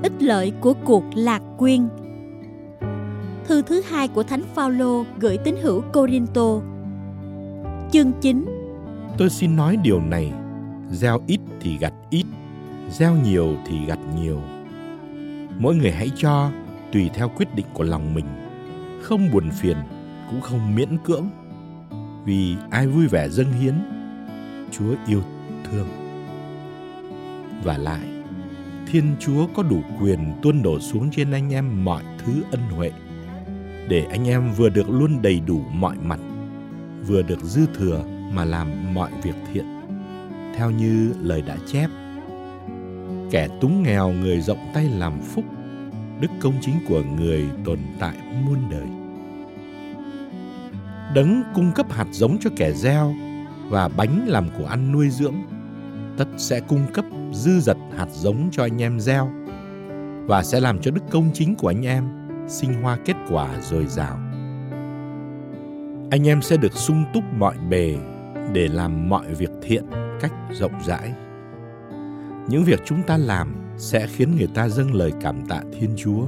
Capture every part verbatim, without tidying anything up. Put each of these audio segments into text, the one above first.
ích lợi của cuộc lạc quyên. Thư thứ hai của Thánh Phaolô gửi tín hữu Cô-rinh-tô, chương chín. Tôi xin nói điều này, gieo ít thì gặt ít, gieo nhiều thì gặt nhiều. Mỗi người hãy cho tùy theo quyết định của lòng mình, không buồn phiền, cũng không miễn cưỡng. Vì ai vui vẻ dâng hiến, Chúa yêu thương. Và lại, Thiên Chúa có đủ quyền tuôn đổ xuống trên anh em mọi thứ ân huệ, để anh em vừa được luôn đầy đủ mọi mặt, vừa được dư thừa mà làm mọi việc thiện. Theo như lời đã chép: kẻ túng nghèo người rộng tay làm phúc, đức công chính của người tồn tại muôn đời. Đấng cung cấp hạt giống cho kẻ gieo và bánh làm của ăn nuôi dưỡng, tất sẽ cung cấp dư dật hạt giống cho anh em gieo, và sẽ làm cho đức công chính của anh em sinh hoa kết quả dồi dào. Anh em sẽ được sung túc mọi bề để làm mọi việc thiện cách rộng rãi. Những việc chúng ta làm sẽ khiến người ta dâng lời cảm tạ Thiên Chúa.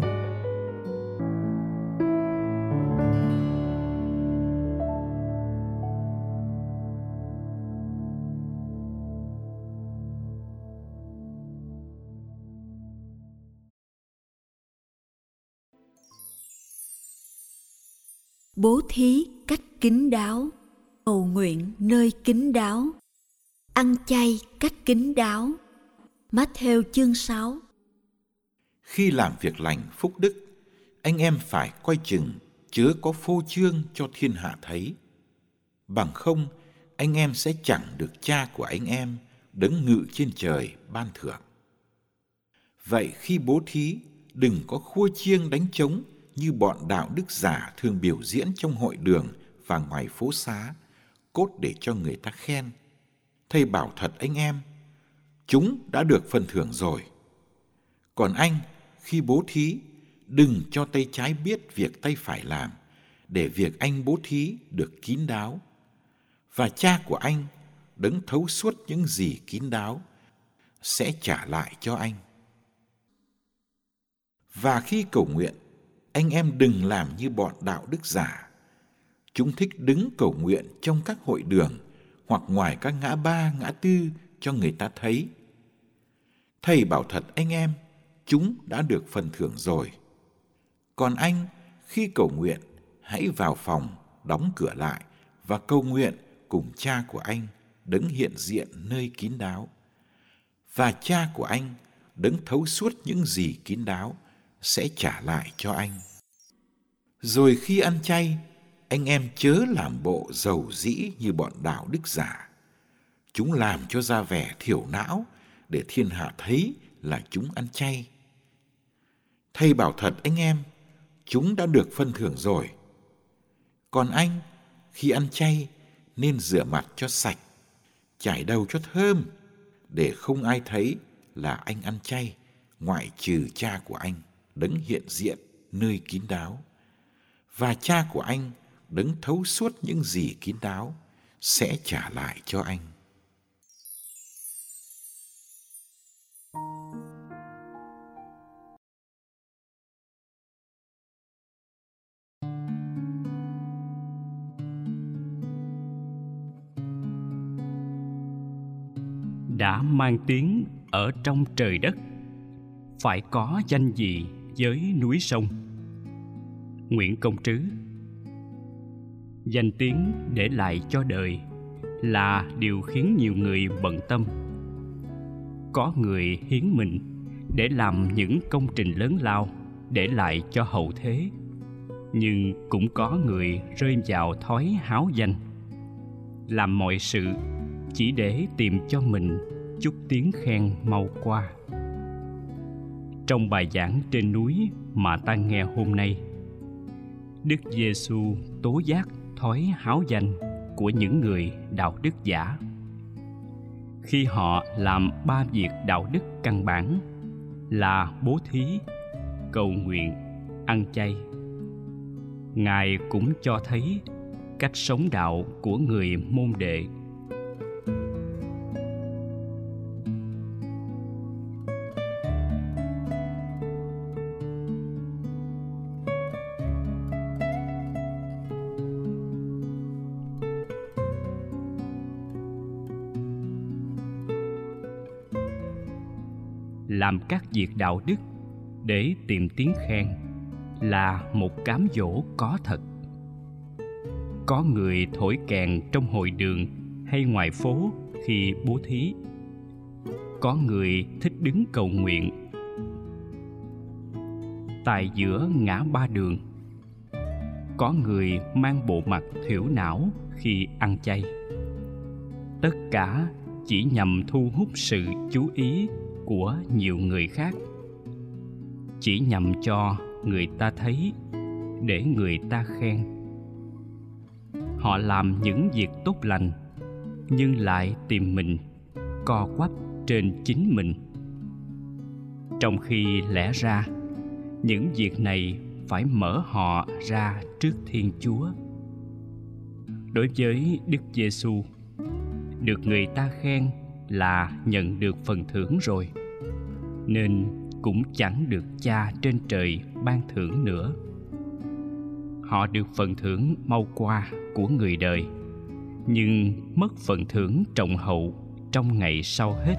Bố thí cách kín đáo, cầu nguyện nơi kín đáo, ăn chay cách kín đáo. Mát-thêu chương sáu. Khi làm việc lành phúc đức, anh em phải coi chừng chớ có phô trương cho thiên hạ thấy. Bằng không, anh em sẽ chẳng được Cha của anh em đấng ngự trên trời ban thưởng. Vậy khi bố thí, đừng có khua chiêng đánh trống như bọn đạo đức giả thường biểu diễn trong hội đường và ngoài phố xá, cốt để cho người ta khen. Thầy bảo thật anh em, chúng đã được phần thưởng rồi. Còn anh, khi bố thí, đừng cho tay trái biết việc tay phải làm, để việc anh bố thí được kín đáo. Và Cha của anh, đấng thấu suốt những gì kín đáo, sẽ trả lại cho anh. Và khi cầu nguyện, anh em đừng làm như bọn đạo đức giả. Chúng thích đứng cầu nguyện trong các hội đường hoặc ngoài các ngã ba, ngã tư cho người ta thấy. Thầy bảo thật anh em, chúng đã được phần thưởng rồi. Còn anh, khi cầu nguyện, hãy vào phòng, đóng cửa lại và cầu nguyện cùng Cha của anh, đấng hiện diện nơi kín đáo. Và Cha của anh, đấng thấu suốt những gì kín đáo, sẽ trả lại cho anh. Rồi khi ăn chay, anh em chớ làm bộ dầu dĩ như bọn đạo đức giả. Chúng làm cho ra vẻ thiểu não để thiên hạ thấy là chúng ăn chay. Thầy bảo thật anh em, chúng đã được phân thưởng rồi. Còn anh, khi ăn chay, nên rửa mặt cho sạch, chải đầu cho thơm, để không ai thấy là anh ăn chay, ngoại trừ Cha của anh, đấng hiện diện nơi kín đáo. Và Cha của anh, đấng thấu suốt những gì kín đáo, sẽ trả lại cho anh. Đã mang tiếng ở trong trời đất, phải có danh gì với núi sông. Nguyễn Công Trứ. Danh tiếng để lại cho đời là điều khiến nhiều người bận tâm. Có người hiến mình để làm những công trình lớn lao để lại cho hậu thế, nhưng cũng có người rơi vào thói háo danh, làm mọi sự chỉ để tìm cho mình chút tiếng khen mau qua. Trong bài giảng trên núi mà ta nghe hôm nay, Đức Giêsu tố giác thói háo danh của những người đạo đức giả. Khi họ làm ba việc đạo đức căn bản là bố thí, cầu nguyện, ăn chay, Ngài cũng cho thấy cách sống đạo của người môn đệ. làm các việc đạo đức để tìm tiếng khen là một cám dỗ có thật. Có người thổi kèn trong hội đường hay ngoài phố khi bố thí. Có người thích đứng cầu nguyện tại giữa ngã ba đường. Có người mang bộ mặt thiểu não khi ăn chay. Tất cả chỉ nhằm thu hút sự chú ý của nhiều người khác, chỉ nhằm cho người ta thấy, để người ta khen. Họ làm những việc tốt lành, nhưng lại tìm mình, co quắp trên chính mình. Trong khi lẽ ra, những việc này phải mở họ ra trước Thiên Chúa. Đối với Đức Giêsu, được người ta khen là nhận được phần thưởng rồi, nên cũng chẳng được Cha trên trời ban thưởng nữa. Họ được phần thưởng mau qua của người đời, nhưng mất phần thưởng trọng hậu trong ngày sau hết.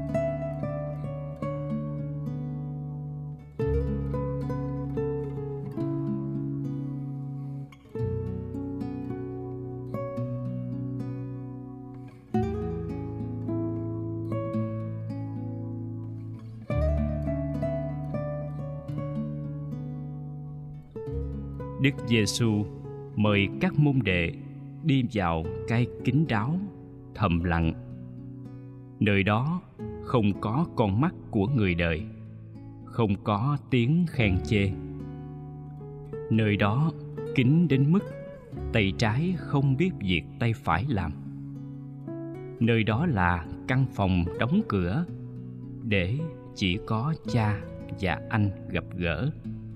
Đức Giêsu mời các môn đệ đi vào cái kín đáo, thầm lặng. Nơi đó không có con mắt của người đời, không có tiếng khen chê. Nơi đó kín đến mức tay trái không biết việc tay phải làm. Nơi đó là căn phòng đóng cửa, để chỉ có Cha và anh gặp gỡ.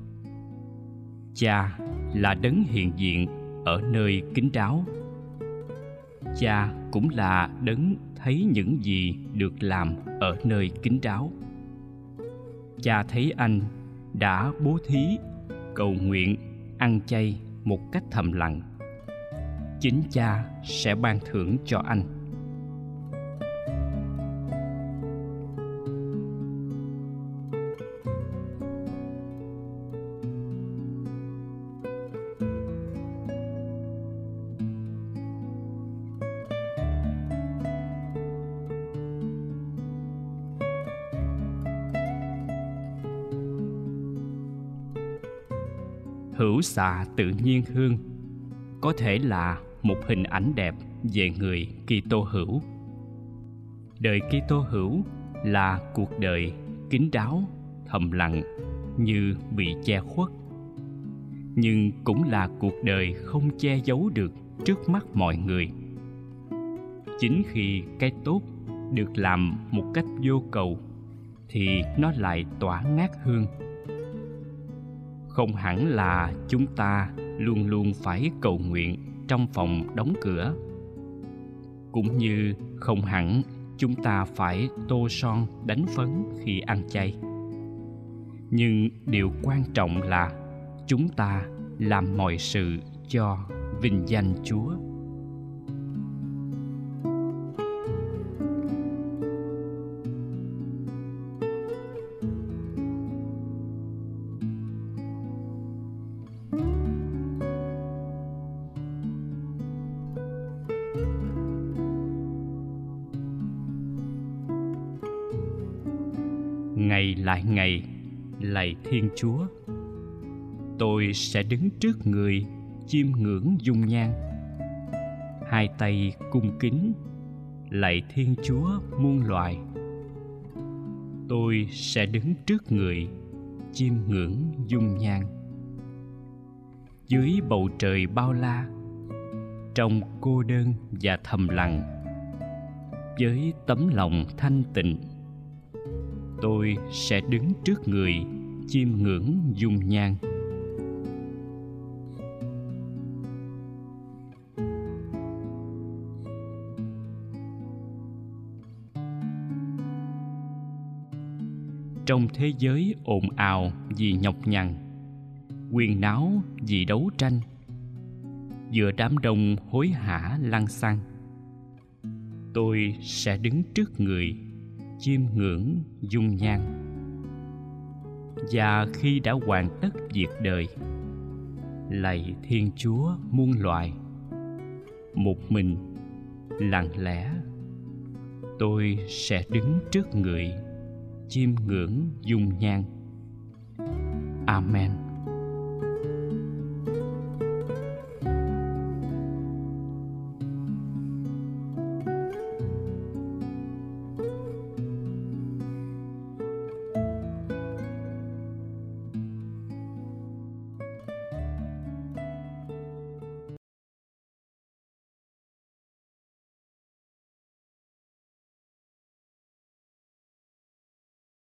Cha là đấng hiện diện ở nơi kín đáo. Cha cũng là đấng thấy những gì được làm ở nơi kín đáo. Cha thấy anh đã bố thí, cầu nguyện, ăn chay một cách thầm lặng. Chính Cha sẽ ban thưởng cho anh. Hữu xạ tự nhiên hương có thể là một hình ảnh đẹp về người Kitô hữu. Đời Kitô hữu là cuộc đời kín đáo, thầm lặng, như bị che khuất, nhưng cũng là cuộc đời không che giấu được trước mắt mọi người. Chính khi cái tốt được làm một cách vô cầu thì nó lại tỏa ngát hương. Không hẳn là chúng ta luôn luôn phải cầu nguyện trong phòng đóng cửa, cũng như không hẳn chúng ta phải tô son đánh phấn khi ăn chay. Nhưng điều quan trọng là chúng ta làm mọi sự cho vinh danh Chúa. Ngày lại ngày, lạy Thiên Chúa, tôi sẽ đứng trước người chiêm ngưỡng dung nhan, hai tay cung kính lạy Thiên Chúa muôn loài. Tôi sẽ đứng trước người chiêm ngưỡng dung nhan. Dưới bầu trời bao la, trong cô đơn và thầm lặng, với tấm lòng thanh tịnh, tôi sẽ đứng trước người chiêm ngưỡng dung nhan. Trong thế giới ồn ào vì nhọc nhằn, huyên náo vì đấu tranh, giữa đám đông hối hả lăng xăng, tôi sẽ đứng trước người chiêm ngưỡng dung nhan. Và khi đã hoàn tất việc đời, lạy Thiên Chúa muôn loài, một mình lặng lẽ tôi sẽ đứng trước Người chiêm ngưỡng dung nhan. Amen.